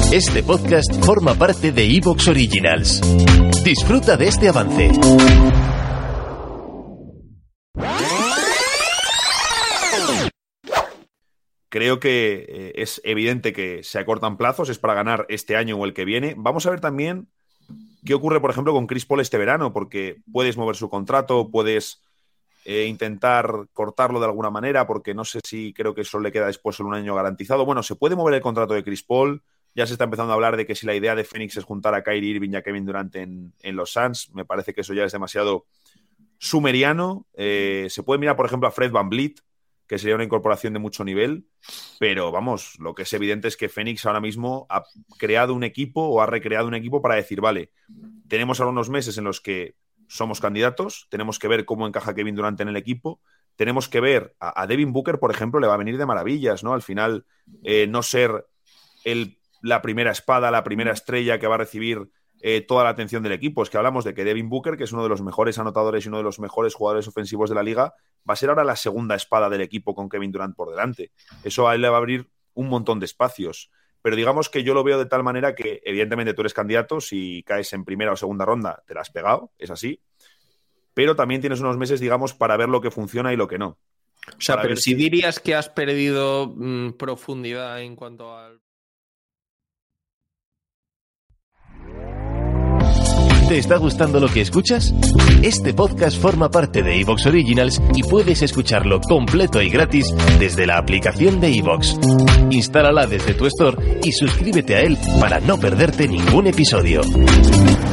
Este podcast forma parte de Evox Originals. Disfruta de este avance. Creo que es evidente que se acortan plazos, es para ganar este año o el que viene. Vamos a ver también qué ocurre, por ejemplo, con Chris Paul este verano, porque puedes mover su contrato, puedes intentar cortarlo de alguna manera, porque no sé si creo que eso le queda después solo un año garantizado. Bueno, se puede mover el contrato de Chris Paul. Ya se está empezando a hablar de que si la idea de Phoenix es juntar a Kyrie Irving y a Kevin Durant en los Suns, me parece que eso ya es demasiado sumeriano. Se puede mirar, por ejemplo, a Fred VanVleet, que sería una incorporación de mucho nivel, pero vamos, lo que es evidente es que Phoenix ahora mismo ha creado un equipo o ha recreado un equipo para decir, vale, tenemos ahora unos meses en los que somos candidatos, tenemos que ver cómo encaja Kevin Durant en el equipo, tenemos que ver a Devin Booker, por ejemplo, le va a venir de maravillas, ¿no? Al final, no ser la primera espada, la primera estrella que va a recibir toda la atención del equipo. Es que hablamos de que Devin Booker, que es uno de los mejores anotadores y uno de los mejores jugadores ofensivos de la liga, va a ser ahora la segunda espada del equipo con Kevin Durant por delante. Eso a él le va a abrir un montón de espacios. Pero digamos que yo lo veo de tal manera que, evidentemente, tú eres candidato. Si caes en primera o segunda ronda, te la has pegado, es así. Pero también tienes unos meses, digamos, para ver lo que funciona y lo que no. O sea, pero si dirías que has perdido profundidad en cuanto al... ¿Te está gustando lo que escuchas? Este podcast forma parte de Evox Originals y puedes escucharlo completo y gratis desde la aplicación de Evox. Instálala desde tu store y suscríbete a él para no perderte ningún episodio.